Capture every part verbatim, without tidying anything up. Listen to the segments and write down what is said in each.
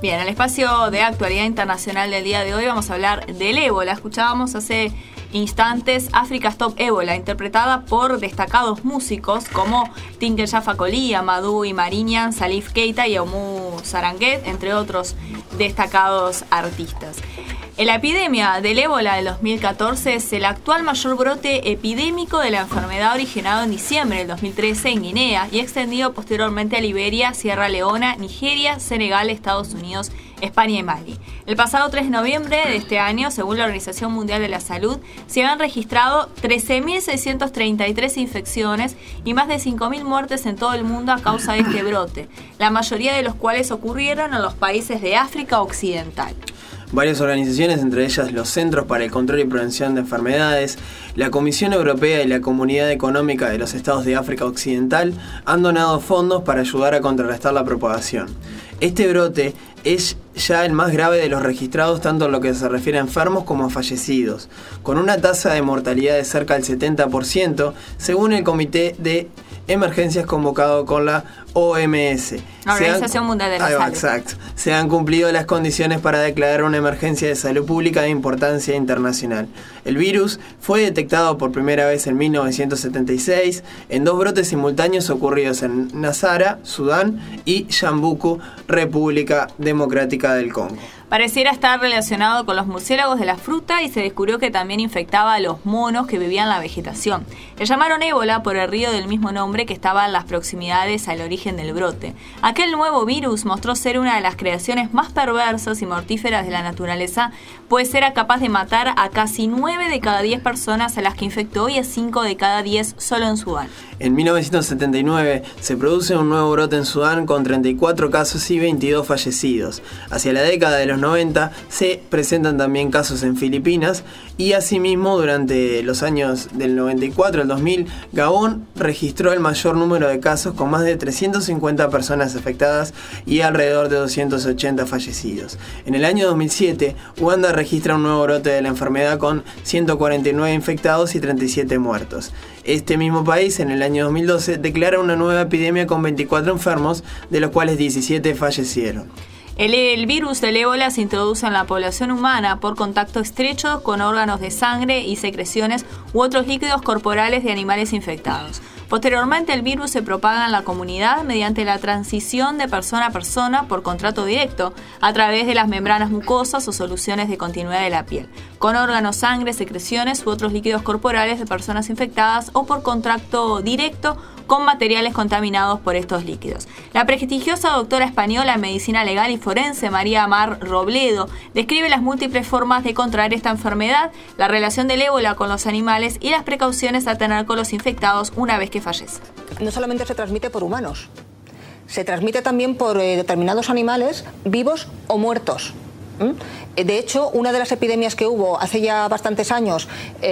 Bien, en el espacio de actualidad internacional del día de hoy vamos a hablar del ébola. Escuchábamos hace instantes Africa's Top Ébola, interpretada por destacados músicos como Tinker Jaffa Koli, Amadou Imariñan, Salif Keita y Oumou Saranguet, entre otros destacados artistas. La epidemia del ébola del dos mil catorce es el actual mayor brote epidémico de la enfermedad, originado en diciembre del dos mil trece en Guinea y extendido posteriormente a Liberia, Sierra Leona, Nigeria, Senegal, Estados Unidos, España y Mali. El pasado tres de noviembre de este año, según la Organización Mundial de la Salud, se habían registrado trece mil seiscientas treinta y tres infecciones y más de cinco mil muertes en todo el mundo a causa de este brote, la mayoría de los cuales ocurrieron en los países de África Occidental. Varias organizaciones, entre ellas los Centros para el Control y Prevención de Enfermedades, la Comisión Europea y la Comunidad Económica de los Estados de África Occidental, han donado fondos para ayudar a contrarrestar la propagación. Este brote es ya el más grave de los registrados, tanto en lo que se refiere a enfermos como a fallecidos, con una tasa de mortalidad de cerca del setenta por ciento, según el Comité de Emergencias convocado con la O M S. Organización han, Mundial de la Salud. Exacto. Se han cumplido las condiciones para declarar una emergencia de salud pública de importancia internacional. El virus fue detectado por primera vez en mil novecientos setenta y seis en dos brotes simultáneos ocurridos en Nazara, Sudán, y Yambuku, República Democrática del Congo. Pareciera estar relacionado con los murciélagos de la fruta y se descubrió que también infectaba a los monos que vivían en la vegetación. Le llamaron ébola por el río del mismo nombre que estaba en las proximidades al origen del brote. Aquel nuevo virus mostró ser una de las creaciones más perversas y mortíferas de la naturaleza, pues era capaz de matar a casi nueve de cada diez personas a las que infectó y a cinco de cada diez solo en Sudán. En mil novecientos setenta y nueve se produce un nuevo brote en Sudán con treinta y cuatro casos y veintidós fallecidos. Hacia la década de los noventa se presentan también casos en Filipinas y asimismo durante los años del noventa y cuatro al dos mil, Gabón registró el mayor número de casos con más de trescientas cincuenta personas afectadas y alrededor de doscientos ochenta fallecidos. En el año dos mil siete, Uganda registra un nuevo brote de la enfermedad con ciento cuarenta y nueve infectados y treinta y siete muertos. Este mismo país, en el año dos mil doce, declara una nueva epidemia con veinticuatro enfermos, de los cuales diecisiete fallecieron. El, el virus del ébola se introduce en la población humana por contacto estrecho con órganos de sangre y secreciones u otros líquidos corporales de animales infectados. Posteriormente, el virus se propaga en la comunidad mediante la transición de persona a persona por contrato directo a través de las membranas mucosas o soluciones de continuidad de la piel, con órganos, sangre, secreciones u otros líquidos corporales de personas infectadas o por contacto directo con materiales contaminados por estos líquidos. La prestigiosa doctora española en medicina legal y forense María Mar Robledo describe las múltiples formas de contraer esta enfermedad, la relación del ébola con los animales y las precauciones a tener con los infectados una vez que fallece. No solamente se transmite por humanos, se transmite también por eh, determinados animales vivos o muertos. ¿Mm? De hecho, una de las epidemias que hubo hace ya bastantes años,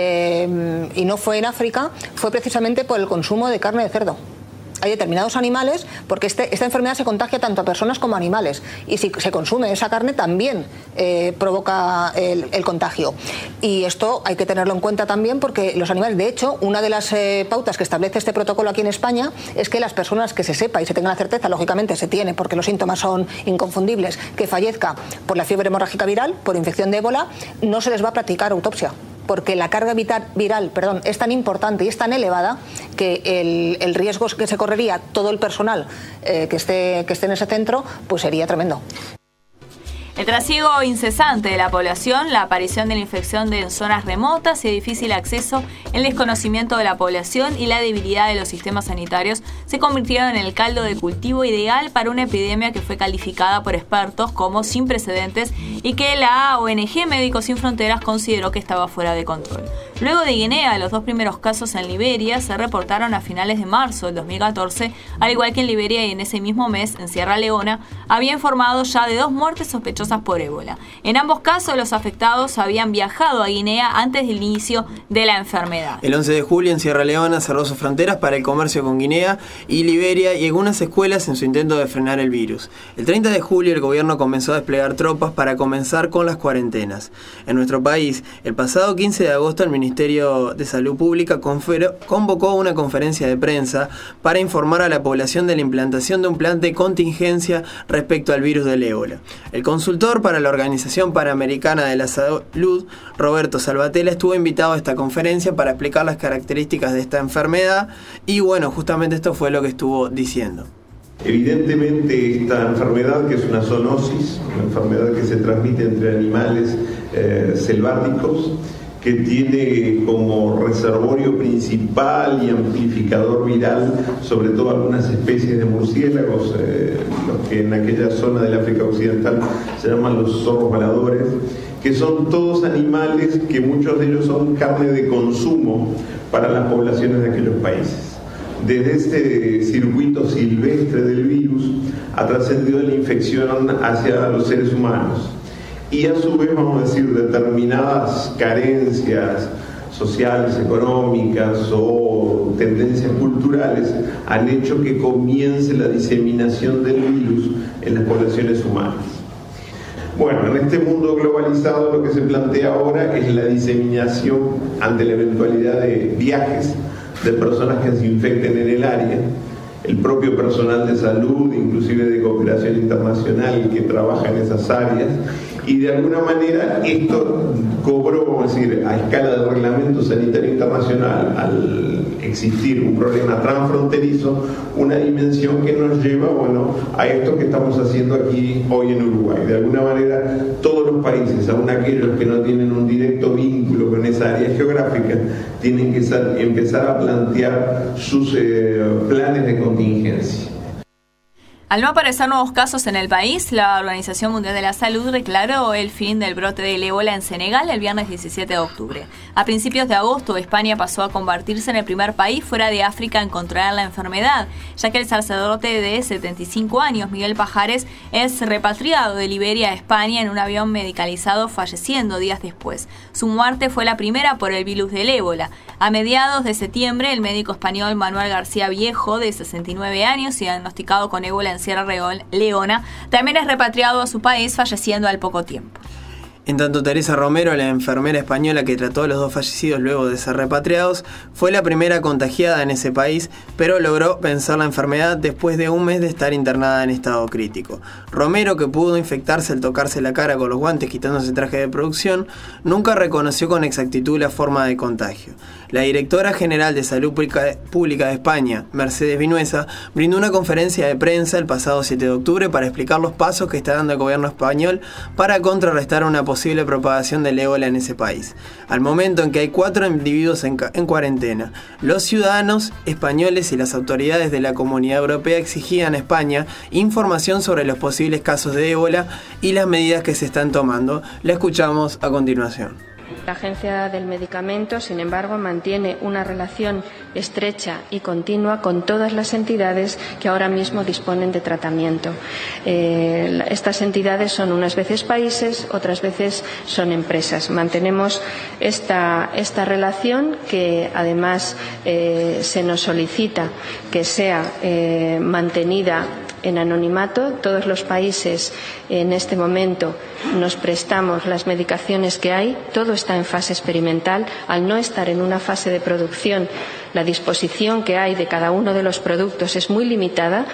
eh, y no fue en África, fue precisamente por el consumo de carne de cerdo. Hay determinados animales, porque este, esta enfermedad se contagia tanto a personas como a animales, y si se consume esa carne también eh, provoca el, el contagio. Y esto hay que tenerlo en cuenta también porque los animales, de hecho, una de las eh, pautas que establece este protocolo aquí en España es que las personas que se sepa y se tenga la certeza, lógicamente se tiene porque los síntomas son inconfundibles, que fallezca por la fiebre hemorrágica viral, por infección de ébola, no se les va a practicar autopsia, porque la carga viral perdón, es tan importante y es tan elevada que el, el riesgo que se correría todo el personal eh, que, esté, que esté en ese centro pues sería tremendo. El trasiego incesante de la población, la aparición de la infección de en zonas remotas y de difícil acceso, el desconocimiento de la población y la debilidad de los sistemas sanitarios se convirtieron en el caldo de cultivo ideal para una epidemia que fue calificada por expertos como sin precedentes y que la O N G Médicos Sin Fronteras consideró que estaba fuera de control. Luego de Guinea, los dos primeros casos en Liberia se reportaron a finales de marzo del dos mil catorce, al igual que en Liberia y en ese mismo mes, en Sierra Leona, había informado ya de dos muertes sospechosas por ébola. En ambos casos, los afectados habían viajado a Guinea antes del inicio de la enfermedad. El once de julio, en Sierra Leona cerró sus fronteras para el comercio con Guinea y Liberia y algunas escuelas en su intento de frenar el virus. El treinta de julio, el gobierno comenzó a desplegar tropas para comenzar con las cuarentenas. En nuestro país, el pasado quince de agosto, el Ministerio Ministerio de Salud Pública confer- convocó una conferencia de prensa para informar a la población de la implantación de un plan de contingencia respecto al virus del ébola. El consultor para la Organización Panamericana de la Salud, Roberto Salvatella, estuvo invitado a esta conferencia para explicar las características de esta enfermedad y bueno, justamente esto fue lo que estuvo diciendo. Evidentemente esta enfermedad, que es una zoonosis, una enfermedad que se transmite entre animales eh, selváticos, que tiene como reservorio principal y amplificador viral sobre todo algunas especies de murciélagos, eh, los que en aquella zona del África Occidental se llaman los zorros voladores, que son todos animales que muchos de ellos son carne de consumo para las poblaciones de aquellos países. Desde este circuito silvestre del virus ha trascendido la infección hacia los seres humanos y a su vez, vamos a decir, determinadas carencias sociales, económicas o tendencias culturales han hecho que comience la diseminación del virus en las poblaciones humanas. Bueno, en este mundo globalizado lo que se plantea ahora es la diseminación ante la eventualidad de viajes de personas que se infecten en el área, el propio personal de salud, inclusive de cooperación internacional que trabaja en esas áreas, y de alguna manera esto cobró, vamos a decir, a escala del Reglamento Sanitario Internacional, al existir un problema transfronterizo, una dimensión que nos lleva, bueno, a esto que estamos haciendo aquí hoy en Uruguay. De alguna manera, todos los países, aun aquellos que no tienen un directo vínculo con esa área geográfica, tienen que ser, empezar a plantear sus eh, planes de contingencia. Al no aparecer nuevos casos en el país, la Organización Mundial de la Salud declaró el fin del brote del ébola en Senegal el viernes diecisiete de octubre. A principios de agosto, España pasó a convertirse en el primer país fuera de África en controlar la enfermedad, ya que el sacerdote de setenta y cinco años, Miguel Pajares, es repatriado de Liberia a España en un avión medicalizado, falleciendo días después. Su muerte fue la primera por el virus del ébola. A mediados de septiembre, el médico español Manuel García Viejo, de sesenta y nueve años y diagnosticado con ébola en Sierra Leona, también es repatriado a su país, falleciendo al poco tiempo. En tanto, Teresa Romero, la enfermera española que trató a los dos fallecidos luego de ser repatriados, fue la primera contagiada en ese país, pero logró vencer la enfermedad después de un mes de estar internada en estado crítico. Romero, que pudo infectarse al tocarse la cara con los guantes quitándose el traje de producción, nunca reconoció con exactitud la forma de contagio. La directora general de Salud Pública de España, Mercedes Vinuesa, brindó una conferencia de prensa el pasado siete de octubre para explicar los pasos que está dando el gobierno español para contrarrestar una posible propagación del ébola en ese país. Al momento en que hay cuatro individuos en, en cuarentena, los ciudadanos españoles y las autoridades de la Comunidad Europea exigían a España información sobre los posibles casos de ébola y las medidas que se están tomando. La escuchamos a continuación. La Agencia del Medicamento, sin embargo, mantiene una relación estrecha y continua con todas las entidades que ahora mismo disponen de tratamiento. Eh, estas entidades son unas veces países, otras veces son empresas. Mantenemos esta, esta relación que además eh, se nos solicita que sea eh, mantenida en anonimato. Todos los países en este momento nos prestamos las medicaciones que hay, todo está en fase experimental. Al no estar en una fase de producción, la disposición que hay de cada uno de los productos es muy limitada.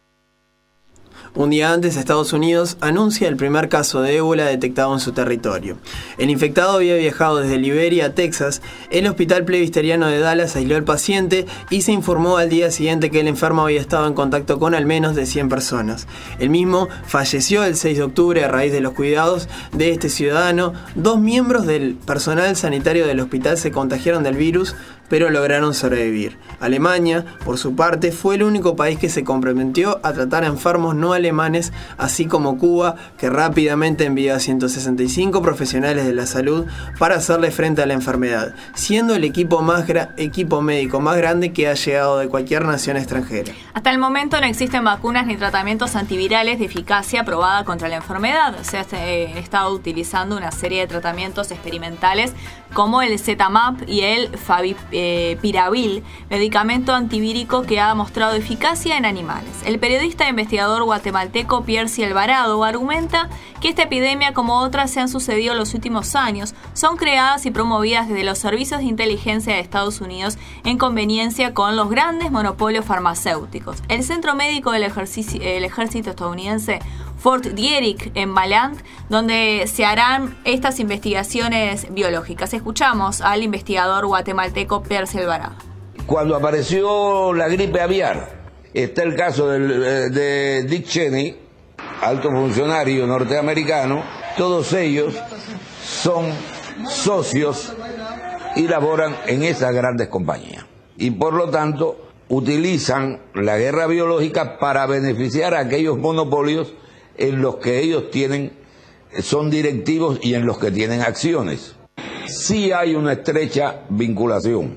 Un día antes, Estados Unidos anuncia el primer caso de ébola detectado en su territorio. El infectado había viajado desde Liberia a Texas. El Hospital Presbiteriano de Dallas aisló al paciente y se informó al día siguiente que el enfermo había estado en contacto con al menos de cien personas. El mismo falleció el seis de octubre a raíz de los cuidados de este ciudadano. Dos miembros del personal sanitario del hospital se contagiaron del virus, pero lograron sobrevivir. Alemania, por su parte, fue el único país que se comprometió a tratar a enfermos no alemanes, así como Cuba, que rápidamente envió a ciento sesenta y cinco profesionales de la salud para hacerle frente a la enfermedad, siendo el equipo, más gra- equipo médico más grande que ha llegado de cualquier nación extranjera. Hasta el momento no existen vacunas ni tratamientos antivirales de eficacia probada contra la enfermedad. Se ha eh, estado utilizando una serie de tratamientos experimentales como el Zetamap y el Favi, eh, Piravil, medicamento antivírico que ha mostrado eficacia en animales. El periodista e investigador guatemalteco Piercy Alvarado argumenta que esta epidemia, como otras se han sucedido en los últimos años, son creadas y promovidas desde los servicios de inteligencia de Estados Unidos en conveniencia con los grandes monopolios farmacéuticos. El Centro Médico del Ejército, el ejército estadounidense Fort Detrick en Maryland, donde se harán estas investigaciones biológicas. Escuchamos al investigador guatemalteco Piercy Alvarado. Cuando apareció la gripe aviar, está el caso del, de Dick Cheney, alto funcionario norteamericano. Todos ellos son socios y laboran en esas grandes compañías. Y por lo tanto utilizan la guerra biológica para beneficiar a aquellos monopolios en los que ellos tienen, son directivos y en los que tienen acciones. Sí hay una estrecha vinculación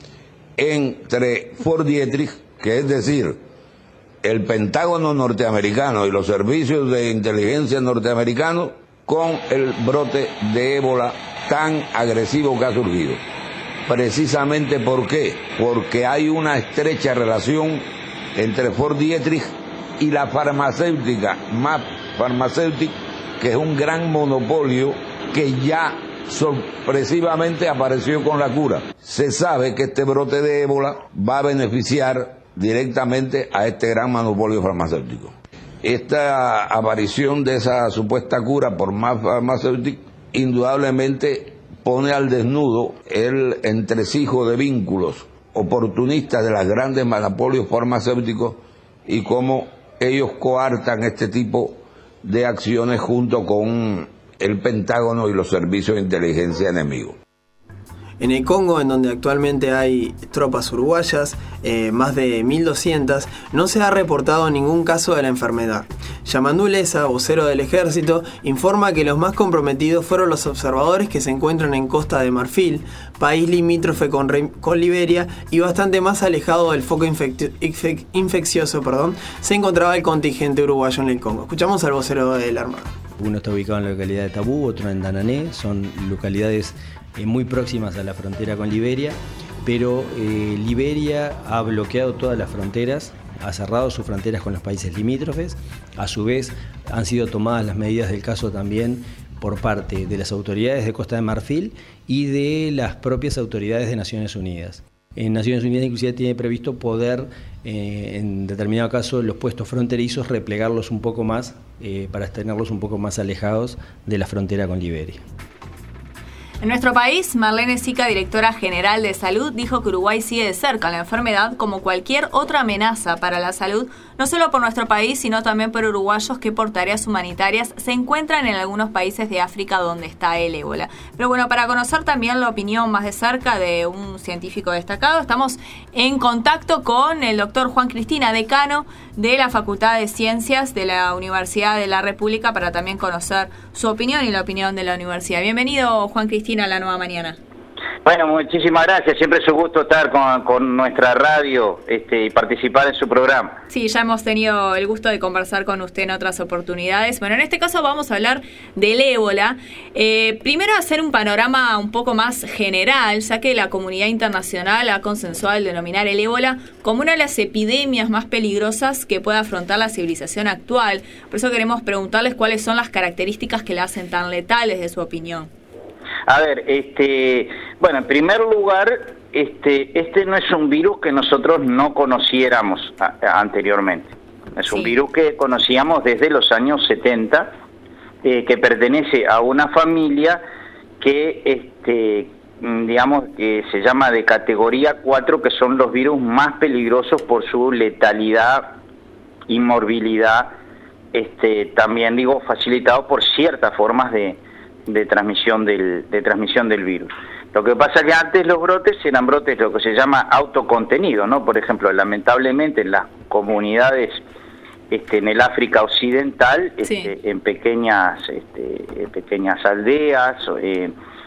entre Fort Detrick, que es decir, el Pentágono norteamericano y los servicios de inteligencia norteamericanos, con el brote de ébola tan agresivo que ha surgido. Precisamente ¿por qué? Porque hay una estrecha relación entre Fort Detrick y la farmacéutica, M A P Pharmaceutic, que es un gran monopolio que ya sorpresivamente apareció con la cura. Se sabe que este brote de ébola va a beneficiar directamente a este gran monopolio farmacéutico. Esta aparición de esa supuesta cura por M A P Pharmaceutic indudablemente pone al desnudo el entresijo de vínculos oportunistas de los grandes monopolios farmacéuticos y cómo ellos coartan este tipo de acciones junto con el Pentágono y los servicios de inteligencia enemigos. En el Congo, en donde actualmente hay tropas uruguayas, eh, más de mil doscientas, no se ha reportado ningún caso de la enfermedad. Yamandu Leza, vocero del ejército, informa que los más comprometidos fueron los observadores que se encuentran en Costa de Marfil, país limítrofe con, con Liberia, y bastante más alejado del foco infec infec infeccioso, perdón, se encontraba el contingente uruguayo en el Congo. Escuchamos al vocero de la Armada. Uno está ubicado en la localidad de Tabú, otro en Danané, son localidades eh, muy próximas a la frontera con Liberia, pero eh, Liberia ha bloqueado todas las fronteras, ha cerrado sus fronteras con los países limítrofes. A su vez han sido tomadas las medidas del caso también por parte de las autoridades de Costa de Marfil y de las propias autoridades de Naciones Unidas. En Naciones Unidas inclusive tiene previsto poder, eh, en determinado caso, los puestos fronterizos replegarlos un poco más eh, para tenerlos un poco más alejados de la frontera con Liberia. En nuestro país, Marlene Sica, directora general de Salud, dijo que Uruguay sigue de cerca la enfermedad como cualquier otra amenaza para la salud, no solo por nuestro país, sino también por uruguayos que por tareas humanitarias se encuentran en algunos países de África donde está el ébola. Pero bueno, para conocer también la opinión más de cerca de un científico destacado, estamos en contacto con el doctor Juan Cristina, decano de la Facultad de Ciencias de la Universidad de la República, para también conocer su opinión y la opinión de la universidad. Bienvenido, Juan Cristina, a La Nueva Mañana. Bueno, muchísimas gracias. Siempre es un gusto estar con, con nuestra radio este, y participar en su programa. Sí, ya hemos tenido el gusto de conversar con usted en otras oportunidades. Bueno, en este caso vamos a hablar del ébola. Eh, primero hacer un panorama un poco más general, ya que la comunidad internacional ha consensuado el denominar el ébola como una de las epidemias más peligrosas que puede afrontar la civilización actual. Por eso queremos preguntarles cuáles son las características que la hacen tan letal, desde su opinión. A ver, este, bueno, en primer lugar, este, este no es un virus que nosotros no conociéramos a, a, anteriormente. Es sí. un virus que conocíamos desde los años setenta, eh, que pertenece a una familia que, este, digamos, que se llama de categoría cuatro, que son los virus más peligrosos por su letalidad y morbilidad, este, también digo, facilitado por ciertas formas de de transmisión del de transmisión del virus. Lo que pasa es que antes los brotes eran brotes lo que se llama autocontenido, ¿no? Por ejemplo, lamentablemente en las comunidades este, en el África Occidental, este, sí. en pequeñas este, pequeñas aldeas, eh,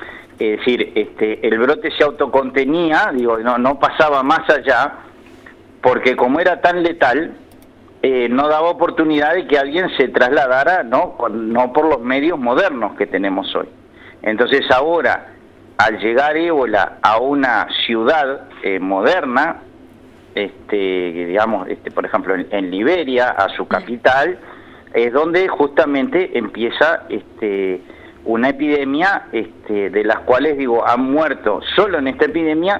es decir, este, el brote se autocontenía, digo, no no pasaba más allá, porque como era tan letal, Eh, no daba oportunidad de que alguien se trasladara, no, no por los medios modernos que tenemos hoy. Entonces ahora al llegar ébola a una ciudad eh, moderna, este, digamos, este, por ejemplo, en, en Liberia, a su capital, es donde justamente empieza este, una epidemia este, de las cuales, digo, han muerto solo en esta epidemia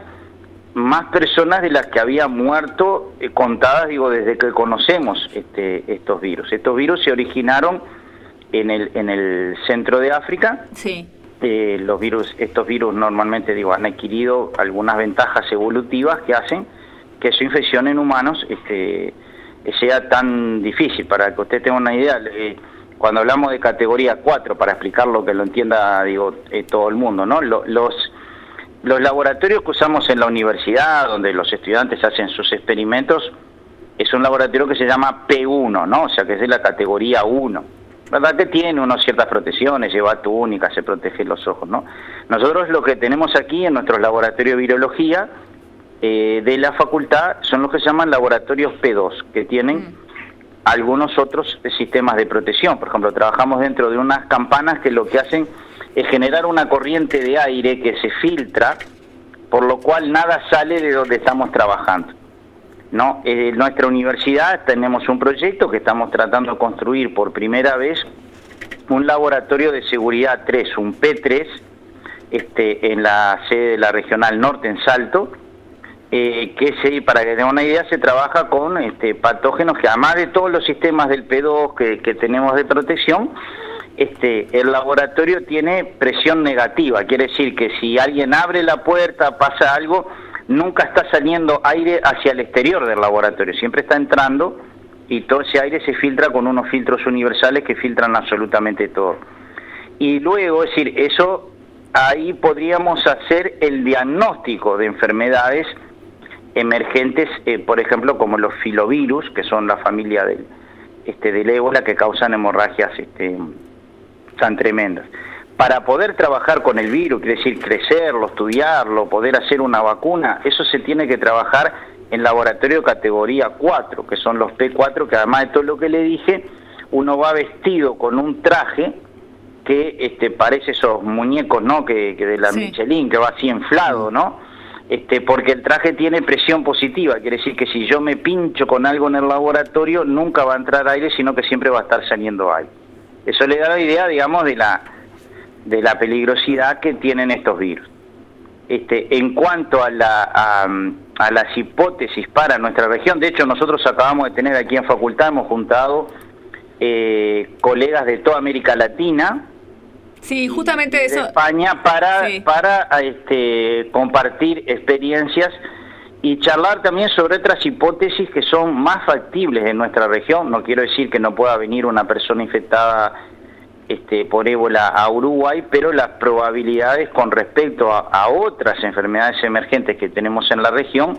más personas de las que había muerto eh, contadas, digo, desde que conocemos este, estos virus. Estos virus se originaron en el en el centro de África. Sí. Eh, los virus, estos virus normalmente, digo, han adquirido algunas ventajas evolutivas que hacen que su infección en humanos este, sea tan difícil. Para que usted tenga una idea, eh, cuando hablamos de categoría cuatro, para explicarlo que lo entienda, digo, eh, todo el mundo, ¿no? Lo, los Los laboratorios que usamos en la universidad, donde los estudiantes hacen sus experimentos, es un laboratorio que se llama P uno, ¿no? O sea, que es de la categoría uno. ¿Verdad que tiene unas ciertas protecciones? Lleva túnica, se protege los ojos, ¿no? Nosotros lo que tenemos aquí en nuestros laboratorios de virología eh, de la facultad son los que se llaman laboratorios P dos, que tienen mm. algunos otros sistemas de protección. Por ejemplo, trabajamos dentro de unas campanas que lo que hacen es generar una corriente de aire que se filtra, por lo cual nada sale de donde estamos trabajando. No, en eh, nuestra universidad tenemos un proyecto que estamos tratando de construir por primera vez, un laboratorio de seguridad tres, un P tres, este, en la sede de la Regional Norte, en Salto, eh, que se, para que tengan una idea, se trabaja con este, patógenos que, además de todos los sistemas del P dos que, que tenemos de protección, Este, el laboratorio tiene presión negativa, quiere decir que si alguien abre la puerta, pasa algo, nunca está saliendo aire hacia el exterior del laboratorio, siempre está entrando y todo ese aire se filtra con unos filtros universales que filtran absolutamente todo. Y luego, es decir, eso ahí podríamos hacer el diagnóstico de enfermedades emergentes, eh, por ejemplo, como los filovirus, que son la familia del, este, del ébola, que causan hemorragias este, tan tremendas. Para poder trabajar con el virus, quiere decir crecerlo, estudiarlo, poder hacer una vacuna, eso se tiene que trabajar en laboratorio categoría cuatro, que son los P cuatro, que además de todo lo que le dije, uno va vestido con un traje que este, parece esos muñecos, ¿no? Que, que de la sí. Michelin, que va así inflado, ¿no? Este, porque el traje tiene presión positiva, quiere decir que si yo me pincho con algo en el laboratorio, nunca va a entrar aire, sino que siempre va a estar saliendo aire. Eso le da la idea, digamos, de la de la peligrosidad que tienen estos virus. Este, en cuanto a, la, a, a las hipótesis para nuestra región, de hecho nosotros acabamos de tener aquí en facultad, hemos juntado eh, colegas de toda América Latina, sí, justamente de eso, España, para, sí. para este, compartir experiencias y charlar también sobre otras hipótesis que son más factibles en nuestra región. No quiero decir que no pueda venir una persona infectada este, por ébola a Uruguay, pero las probabilidades con respecto a, a otras enfermedades emergentes que tenemos en la región,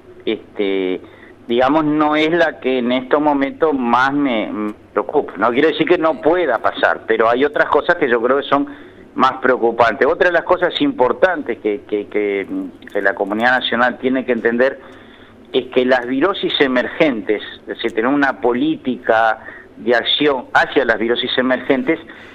este, digamos, no es la que en estos momentos más me, me preocupa. No quiero decir que no pueda pasar, pero hay otras cosas que yo creo que son más preocupantes. Otra de las cosas importantes que, que, que, que la comunidad nacional tiene que entender es que las virosis emergentes, es decir, tener una política de acción hacia las virosis emergentes,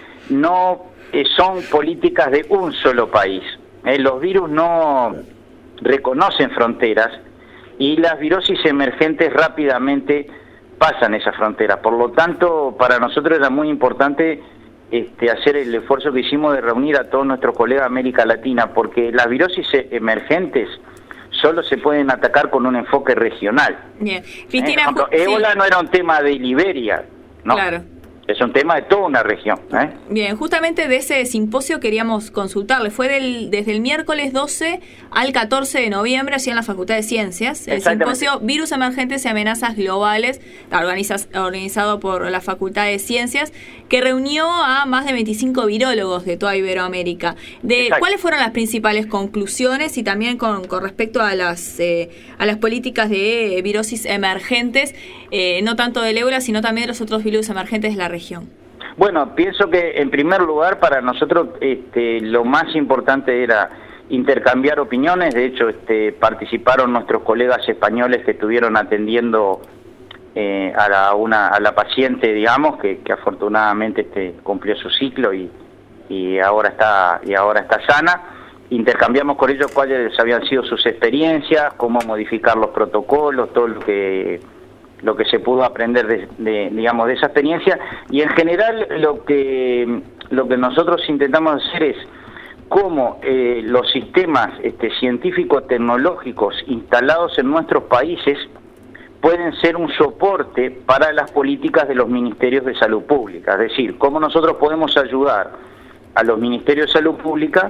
no eh, son políticas de un solo país. Eh, los virus no reconocen fronteras y las virosis emergentes rápidamente pasan esas fronteras. Por lo tanto, para nosotros era muy importante Este, hacer el esfuerzo que hicimos de reunir a todos nuestros colegas de América Latina, porque las virosis emergentes solo se pueden atacar con un enfoque regional. Bien, Cristina, ¿Eh? Ejemplo, ébola sí. no era un tema de Liberia, ¿no? Claro. Es un tema de toda una región. ¿eh? Bien, justamente de ese simposio queríamos consultarle. Fue del, desde el miércoles doce al catorce de noviembre, allí en la Facultad de Ciencias. El simposio Virus Emergentes y Amenazas Globales, organizas, organizado por la Facultad de Ciencias, que reunió a más de veinticinco virólogos de toda Iberoamérica. De ¿Cuáles fueron las principales conclusiones y también con, con respecto a las, eh, a las políticas de virosis emergentes, eh, no tanto del ébola, sino también de los otros virus emergentes de la región? Región. Bueno, pienso que en primer lugar para nosotros este, lo más importante era intercambiar opiniones. De hecho, este, participaron nuestros colegas españoles que estuvieron atendiendo eh, a, la, una, a la paciente, digamos, que, que afortunadamente este, cumplió su ciclo y, y ahora está y ahora está sana. intercambiamos con ellos cuáles habían sido sus experiencias, cómo modificar los protocolos, todo lo que lo que se pudo aprender de, de digamos de esa experiencia, y en general lo que lo que nosotros intentamos hacer es cómo eh, los sistemas este, científicos tecnológicos instalados en nuestros países pueden ser un soporte para las políticas de los ministerios de salud pública, es decir, cómo nosotros podemos ayudar a los ministerios de salud pública,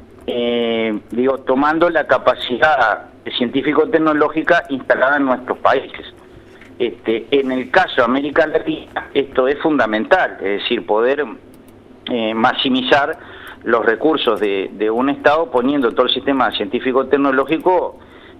eh, digo, tomando la capacidad científico-tecnológica instalada en nuestros países. Este, en el caso de América Latina, esto es fundamental, es decir, poder eh, maximizar los recursos de, de un Estado poniendo todo el sistema científico-tecnológico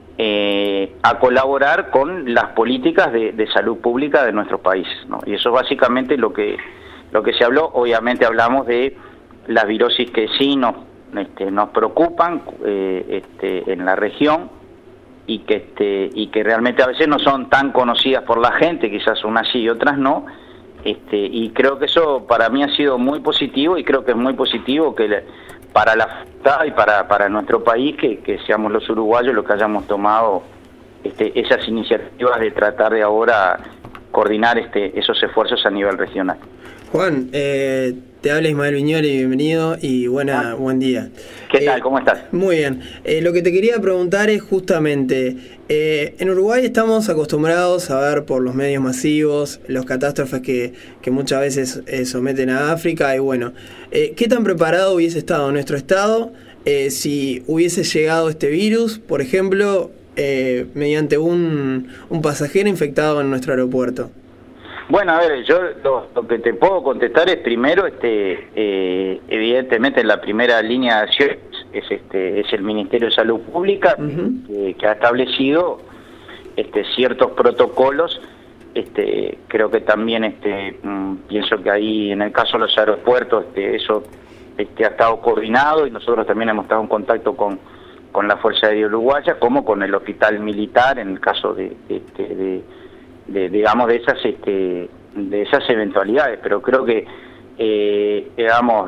eh, a colaborar con las políticas de, de salud pública de nuestros países, ¿no? Y eso es básicamente lo que, lo que se habló. Obviamente hablamos de las virosis que sí nos, este, nos preocupan eh, este, en la región, y que este y que realmente a veces no son tan conocidas por la gente, quizás unas sí y otras no, este y creo que eso para mí ha sido muy positivo, y creo que es muy positivo que le, para la y para para nuestro país que, que seamos los uruguayos los que hayamos tomado este esas iniciativas de tratar de ahora coordinar este esos esfuerzos a nivel regional. Juan, eh, te habla Ismael Viñoli, bienvenido y buena, ah. buen día. ¿Qué eh, tal? ¿Cómo estás? Muy bien. Eh, lo que te quería preguntar es justamente, eh, en Uruguay estamos acostumbrados a ver por los medios masivos los catástrofes que, que muchas veces eh, someten a África, y bueno, eh, ¿qué tan preparado hubiese estado nuestro Estado eh, si hubiese llegado este virus, por ejemplo, eh, mediante un, un pasajero infectado en nuestro aeropuerto? Bueno, a ver, yo lo, lo que te puedo contestar es primero, este, eh, evidentemente la primera línea de acción es, este, es el Ministerio de Salud Pública, uh-huh. que, que ha establecido este, ciertos protocolos. Este, creo que también, este, mmm, pienso que ahí en el caso de los aeropuertos, este, eso este, ha estado coordinado, y nosotros también hemos estado en contacto con, con la Fuerza Aérea Uruguaya, como con el Hospital Militar en el caso de, de, de, de De, digamos de esas este de esas eventualidades, pero creo que eh, digamos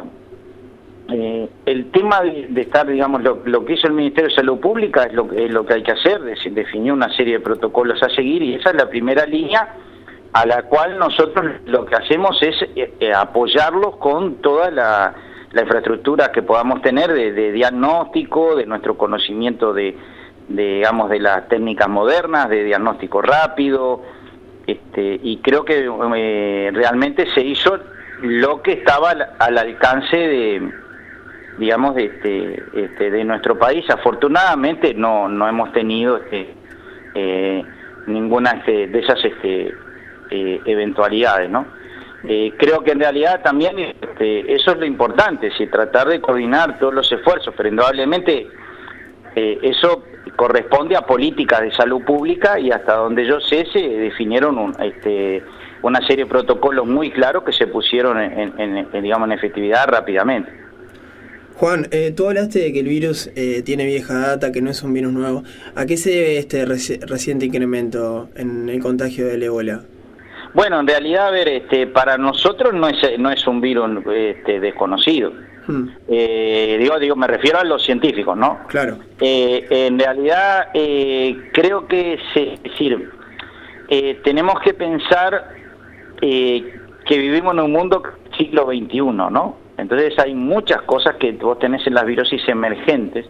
eh, el tema de, de estar digamos lo, lo que hizo el Ministerio de Salud Pública es lo, es lo que hay que hacer, es definir una serie de protocolos a seguir, y esa es la primera línea a la cual nosotros lo que hacemos es eh, apoyarlos con toda la, la infraestructura que podamos tener de, de diagnóstico, de nuestro conocimiento de, de digamos de las técnicas modernas de diagnóstico rápido. Este, y creo que eh, realmente se hizo lo que estaba al, al alcance de, digamos, de, este, este, de nuestro país. Afortunadamente no no hemos tenido este, eh, ninguna este, de esas este, eh, eventualidades, ¿no? Eh, creo que en realidad también este, eso es lo importante, si tratar de coordinar todos los esfuerzos, pero indudablemente eh, eso corresponde a políticas de salud pública, y hasta donde yo sé se definieron un, este, una serie de protocolos muy claros que se pusieron en, en, en digamos en efectividad rápidamente. Juan, eh, tú hablaste de que el virus eh, tiene vieja data, que no es un virus nuevo. ¿A qué se debe este reci- reciente incremento en el contagio del ébola? Bueno, en realidad, a ver, este, para nosotros no es no es un virus este, desconocido. Hmm. Eh, digo, digo, me refiero a los científicos, ¿no? Claro. Eh, en realidad, eh, creo que se, es decir, eh, tenemos que pensar eh, que vivimos en un mundo siglo veintiuno, ¿no? Entonces hay muchas cosas que vos tenés en las virosis emergentes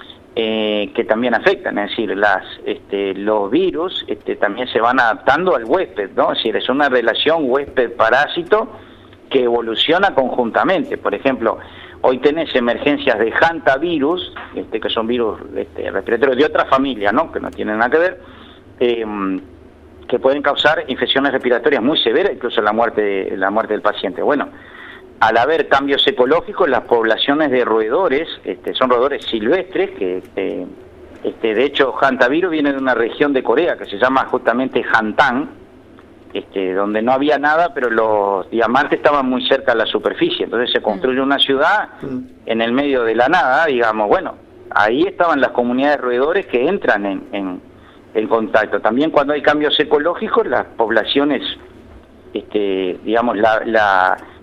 eh, que también afectan, es decir, las, este, los virus este, también se van adaptando al huésped, ¿no? Es decir, es una relación huésped-parásito que evoluciona conjuntamente. Por ejemplo, hoy tenés emergencias de hantavirus, este, que son virus este, respiratorios de otra familia, ¿no? Que no tienen nada que ver, eh, que pueden causar infecciones respiratorias muy severas, incluso la muerte, la muerte del paciente. Bueno, al haber cambios ecológicos, las poblaciones de roedores, este, son roedores silvestres, que este, este, de hecho hantavirus viene de una región de Corea que se llama justamente Hantan, Este, donde no había nada, pero los diamantes estaban muy cerca de la superficie, entonces se construye una ciudad en el medio de la nada, digamos. Bueno, ahí estaban las comunidades de roedores que entran en, en, en contacto. También cuando hay cambios ecológicos, las poblaciones, este, digamos, la, la,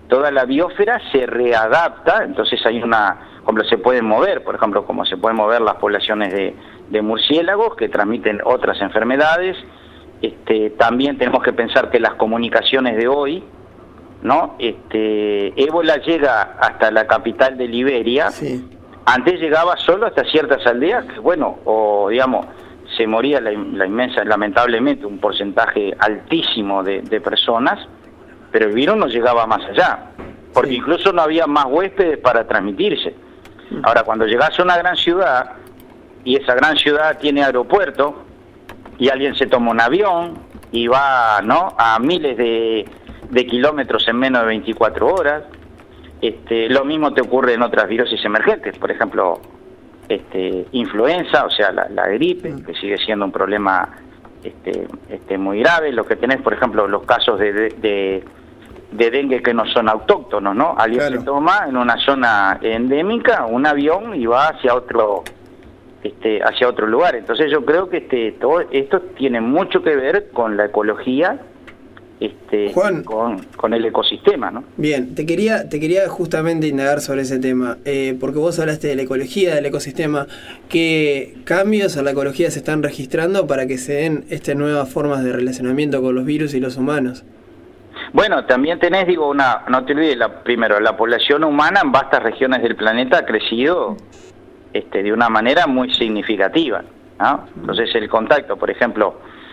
toda la biosfera se readapta, entonces hay una, como se pueden mover, por ejemplo, como se pueden mover las poblaciones de, de murciélagos que transmiten otras enfermedades. Este, también tenemos que pensar que las comunicaciones de hoy, ¿no? Este, ébola llega hasta la capital de Liberia, sí. Antes llegaba solo hasta ciertas aldeas, que bueno, o digamos, se moría la, la inmensa, lamentablemente, un porcentaje altísimo de, de personas, pero el virus no llegaba más allá, porque sí. Incluso no había más huéspedes para transmitirse. Ahora, cuando llegas a una gran ciudad, y esa gran ciudad tiene aeropuerto, y alguien se toma un avión, y va, ¿no?, a miles de, de kilómetros en menos de veinticuatro horas, este, lo mismo te ocurre en otras virosis emergentes, por ejemplo, este, influenza, o sea, la, la gripe, que sigue siendo un problema este, este, muy grave. Lo que tenés, por ejemplo, los casos de, de, de, de dengue que no son autóctonos, ¿no? Alguien claro. se toma en una zona endémica un avión y va hacia otro este, hacia otro lugar. Entonces yo creo que este, todo esto tiene mucho que ver con la ecología, Este, Juan, con, con el ecosistema, ¿no? Bien, te quería, te quería justamente indagar sobre ese tema, eh, porque vos hablaste de la ecología, del ecosistema. ¿Qué cambios a la ecología se están registrando para que se den estas nuevas formas de relacionamiento con los virus y los humanos? Bueno, también tenés, digo, una, no te olvides, la, primero, la población humana en vastas regiones del planeta ha crecido este, de una manera muy significativa, ¿no? Entonces el contacto, por ejemplo,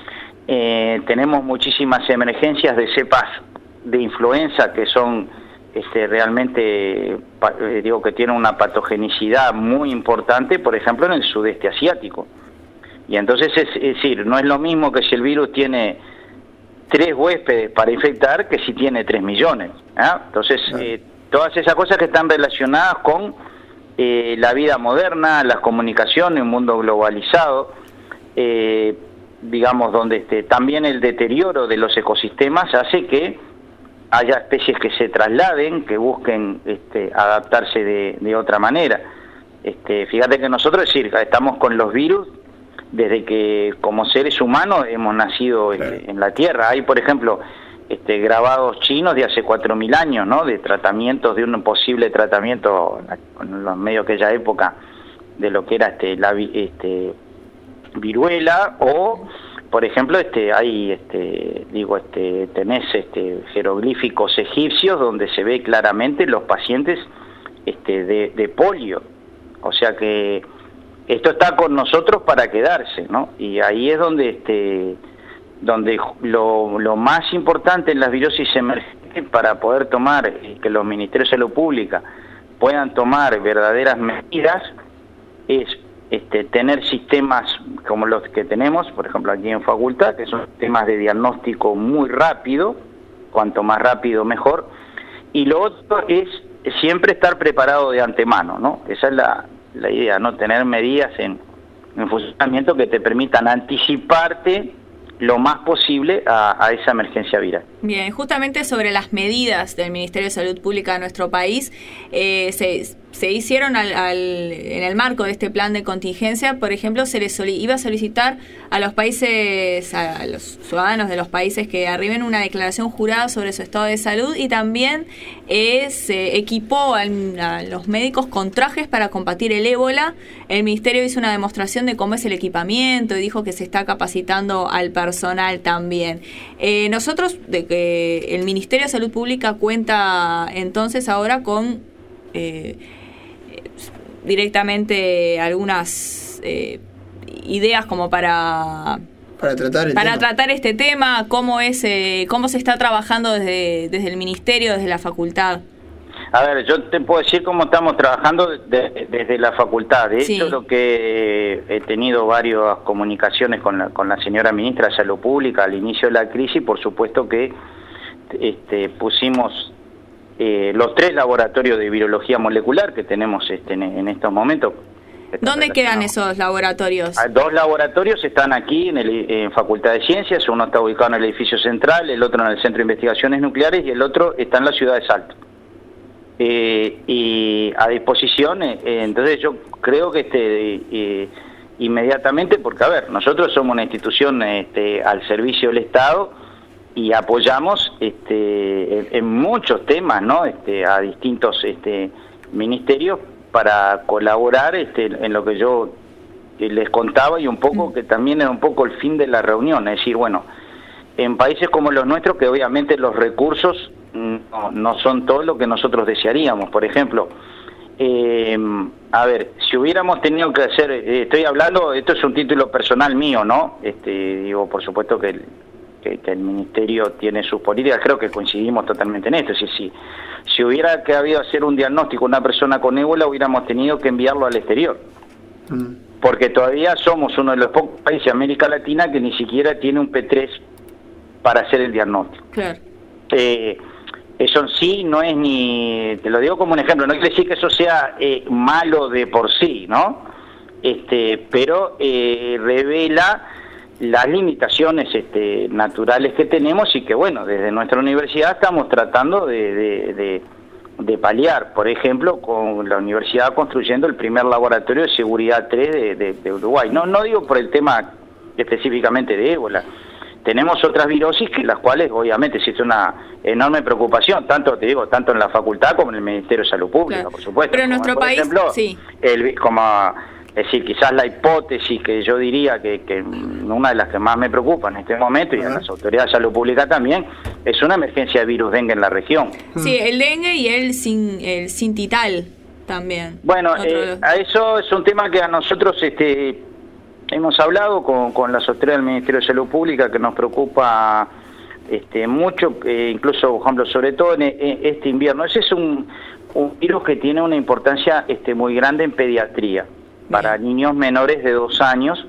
Eh, tenemos muchísimas emergencias de cepas de influenza que son este, realmente, eh, digo, que tienen una patogenicidad muy importante, por ejemplo, en el sudeste asiático. Y entonces, es, es decir, no es lo mismo que si el virus tiene tres huéspedes para infectar que si tiene tres millones. ¿eh? Entonces, eh, todas esas cosas que están relacionadas con eh, la vida moderna, las comunicaciones, un mundo globalizado, eh, digamos, donde este, también el deterioro de los ecosistemas hace que haya especies que se trasladen, que busquen este, adaptarse de, de otra manera. Este, fíjate que nosotros, es decir, estamos con los virus desde que como seres humanos hemos nacido este, en la Tierra. Hay, por ejemplo, este, grabados chinos de hace cuatro mil años, ¿no?, de tratamientos, de un posible tratamiento en los medios de aquella época de lo que era este, la este, viruela, o por ejemplo este hay este digo este tenés este jeroglíficos egipcios donde se ve claramente los pacientes este de, de polio, o sea que esto está con nosotros para quedarse, ¿no? Y ahí es donde este donde lo, lo más importante en las virosis emergentes, para poder tomar, que los ministerios de salud pública puedan tomar verdaderas medidas, es Este, tener sistemas como los que tenemos, por ejemplo aquí en facultad, que son sistemas de diagnóstico muy rápido, cuanto más rápido mejor, y lo otro es siempre estar preparado de antemano, ¿no? Esa es la, la idea, ¿no? Tener medidas en, en funcionamiento que te permitan anticiparte lo más posible a, a esa emergencia viral. Bien, justamente sobre las medidas del Ministerio de Salud Pública de nuestro país, eh, se, se hicieron al, al, en el marco de este plan de contingencia. Por ejemplo, se les soli- iba a solicitar a los países, a los ciudadanos de los países que arriben una declaración jurada sobre su estado de salud, y también eh, se equipó al, a los médicos con trajes para combatir el ébola. El Ministerio hizo una demostración de cómo es el equipamiento y dijo que se está capacitando al personal también. Eh, nosotros, de que el Ministerio de Salud Pública cuenta entonces ahora con eh, directamente algunas eh, ideas como para para tratar el para tema. tratar este tema, cómo es eh, cómo se está trabajando desde desde el Ministerio, desde la facultad. A ver, yo te puedo decir cómo estamos trabajando de, desde la facultad. De sí. hecho, lo que he tenido varias comunicaciones con la, con la señora ministra de Salud Pública al inicio de la crisis. Por supuesto que este, pusimos eh, los tres laboratorios de virología molecular que tenemos este, en, en estos momentos. ¿Dónde quedan esos laboratorios? Dos laboratorios están aquí en, el, en Facultad de Ciencias. Uno está ubicado en el edificio central, el otro en el Centro de Investigaciones Nucleares y el otro está en la ciudad de Salto. Eh, y a disposición, eh, entonces yo creo que este eh, inmediatamente, porque a ver, nosotros somos una institución este, al servicio del Estado, y apoyamos este, en, en muchos temas, ¿no? Este, a distintos este, ministerios para colaborar este, en lo que yo les contaba y un poco que también era un poco el fin de la reunión, es decir, bueno, en países como los nuestros que obviamente los recursos no, no son todo lo que nosotros desearíamos, por ejemplo, eh, a ver, si hubiéramos tenido que hacer, eh, estoy hablando, esto es un título personal mío, ¿no? Este, digo, por supuesto que el, que, que el ministerio tiene sus políticas, creo que coincidimos totalmente en esto, es decir, si, si hubiera que habido hacer un diagnóstico a una persona con ébola, hubiéramos tenido que enviarlo al exterior. Mm. Porque todavía somos uno de los pocos países de América Latina que ni siquiera tiene un P tres para hacer el diagnóstico. Claro. Eh, eso en sí no es ni, te lo digo como un ejemplo, no quiere decir que eso sea eh, malo de por sí, ¿no? Este, pero eh, revela las limitaciones este, naturales que tenemos y que, bueno, desde nuestra universidad estamos tratando de... de, de de paliar, por ejemplo, con la universidad construyendo el primer laboratorio de seguridad tres de, de, de Uruguay. No no digo por el tema específicamente de ébola. Tenemos otras virosis que las cuales obviamente existe una enorme preocupación, tanto te digo, tanto en la facultad como en el Ministerio de Salud Pública, claro. Por supuesto. Pero en nuestro por país, ejemplo, sí. El, como, es decir, quizás la hipótesis que yo diría que, que una de las que más me preocupa en este momento, y a las autoridades de salud pública también, es una emergencia de virus dengue en la región. Sí, el dengue y el, sin, el sintital también. Bueno, eh, a eso es un tema que a nosotros este, hemos hablado con, con las autoridades del Ministerio de Salud Pública, que nos preocupa este, mucho, eh, incluso, por ejemplo, sobre todo en, en este invierno. Ese es un, un virus que tiene una importancia este, muy grande en pediatría. Para niños menores de dos años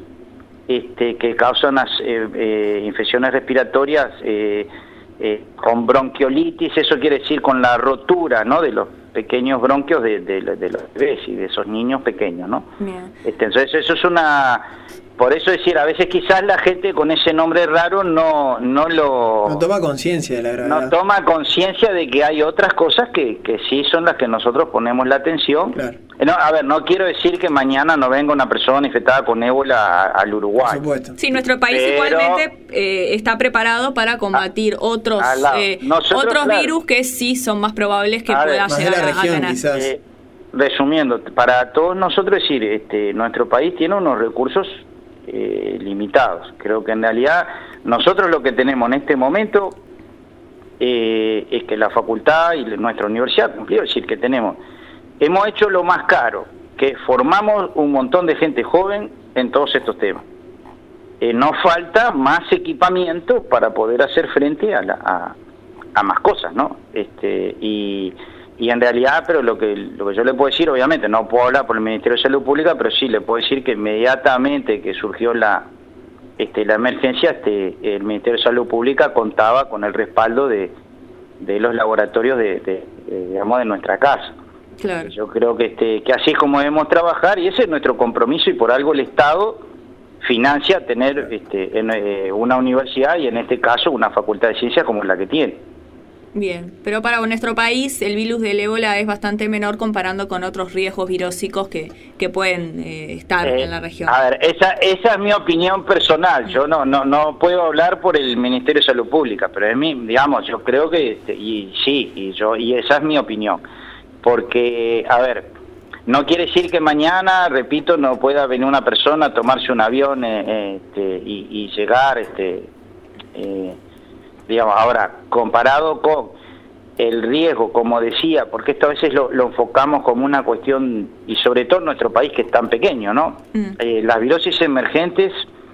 este, que causan las, eh, eh, infecciones respiratorias eh, eh, con bronquiolitis, eso quiere decir con la rotura, ¿no?, de los pequeños bronquios de, de, de los bebés y de esos niños pequeños, ¿no? Este, entonces eso es una... Por eso decir, a veces quizás la gente con ese nombre raro no no lo... No toma conciencia de la gravedad. No toma conciencia de que hay otras cosas que, que sí son las que nosotros ponemos la atención. Claro. No, a ver, no quiero decir que mañana no venga una persona infectada con ébola a, al Uruguay. Por supuesto. Sí, nuestro país Pero, igualmente eh, está preparado para combatir a, otros eh, nosotros, otros claro, virus que sí son más probables que puedan llegar de la región, a ganar. Quizás. Eh, resumiendo, para todos nosotros decir, este, nuestro país tiene unos recursos Eh, limitados. Creo que en realidad nosotros lo que tenemos en este momento eh, es que la facultad y nuestra universidad cumplió, es decir, que tenemos, hemos hecho lo más caro, que formamos un montón de gente joven en todos estos temas. Eh, nos falta más equipamiento para poder hacer frente a, la, a, a más cosas, ¿no? Este, y Y en realidad, pero lo que lo que yo le puedo decir, obviamente, no puedo hablar por el Ministerio de Salud Pública, pero sí le puedo decir que inmediatamente que surgió la este la emergencia, este el Ministerio de Salud Pública contaba con el respaldo de, de los laboratorios de, de, de digamos de nuestra casa. Claro. Yo creo que este que así es como debemos trabajar y ese es nuestro compromiso y por algo el Estado financia tener este en, eh, una universidad y en este caso una facultad de ciencias como la que tiene. Bien, pero para nuestro país el virus del ébola es bastante menor comparando con otros riesgos virósicos que, que pueden eh, estar eh, en la región. A ver, esa esa es mi opinión personal. Yo no no no puedo hablar por el Ministerio de Salud Pública, pero es mi, digamos, yo creo que y sí, y yo y esa es mi opinión. Porque, a ver, no quiere decir que mañana, repito, no pueda venir una persona a tomarse un avión eh, este, y, y llegar este eh, digamos, ahora, comparado con el riesgo, como decía, porque esto a veces lo, lo enfocamos como una cuestión, y sobre todo en nuestro país que es tan pequeño, ¿no? Mm. Eh, las virosis emergentes,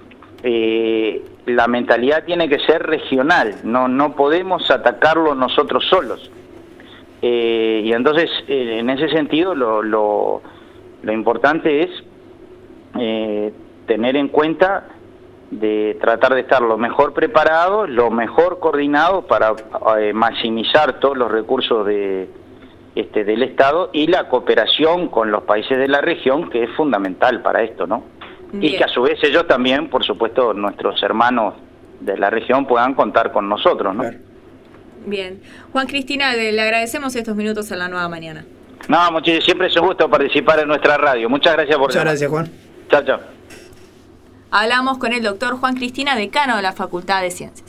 eh, la mentalidad tiene que ser regional, no no podemos atacarlo nosotros solos. Eh, y entonces, eh, en ese sentido, lo, lo, lo importante es eh, tener en cuenta de tratar de estar lo mejor preparado, lo mejor coordinado para eh, maximizar todos los recursos de este del Estado y la cooperación con los países de la región, que es fundamental para esto, ¿no? Bien. Y que a su vez ellos también, por supuesto, nuestros hermanos de la región puedan contar con nosotros, ¿no? Claro. Bien. Juan Cristina, le agradecemos estos minutos a La Nueva Mañana. No, muchísimo, siempre es un gusto participar en nuestra radio. Muchas gracias por... Muchas gracias, Juan. Chao, chao. Hablamos con el doctor Juan Cristina, decano de la Facultad de Ciencias.